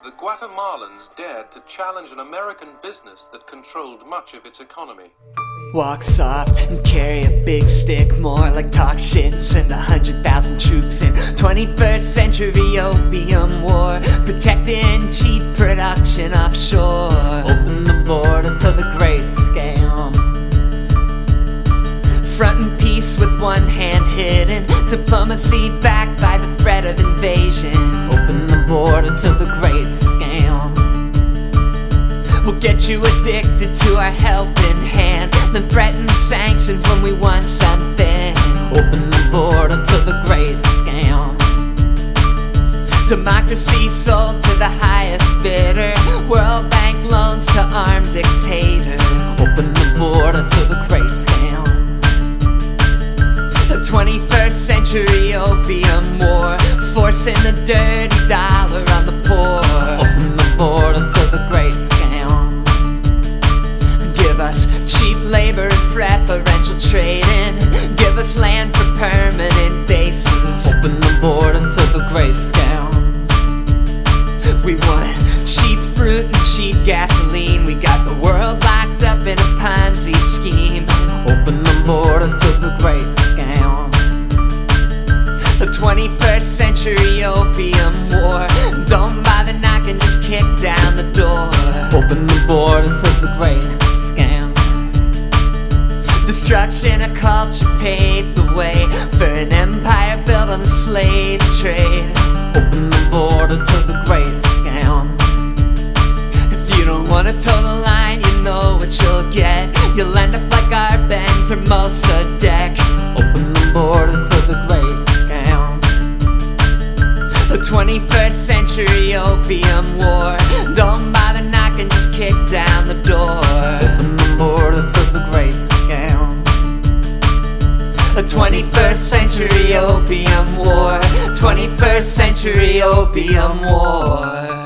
The Guatemalans dared to challenge an American business that controlled much of its economy. Walk soft and carry a big stick, more like talk shit and send 100,000 troops in 21st century opium war, protecting cheap production offshore. Open the border to the great scam. Frontin' peace with one hand hidden, diplomacy backed by the threat of invasion. Open the border to the great scam. We'll get you addicted to our helping hand, then threaten sanctions when we want something. Open the border to the great scam. Democracy sold to the highest bidder, World Bank loans to armed dictators. Open the border to the great scam. The 21st century opium war, forcing the dirty dollar on the poor. Open the border to the great scam. Give us cheap labor and preferential trading. Give us land for permanent bases. Open the border to the great scam. We want cheap fruit and cheap gasoline. We got the world locked up in a Ponzi scheme. Open the border to the great scam. The 21st century opium war, don't bother knocking, just kick down the door. Open the border to the great scam. Destruction of culture paved the way for an empire built on the slave trade. Open the border to the great scam. If you don't want to toe the line, you know what you'll get. You'll end up like our Benz or Mossadegh. Open the border to the great scam. The 21st century opium war, don't bother knocking, just kick down the door. Open the border to the great scam. The 21st century opium war, 21st century opium war.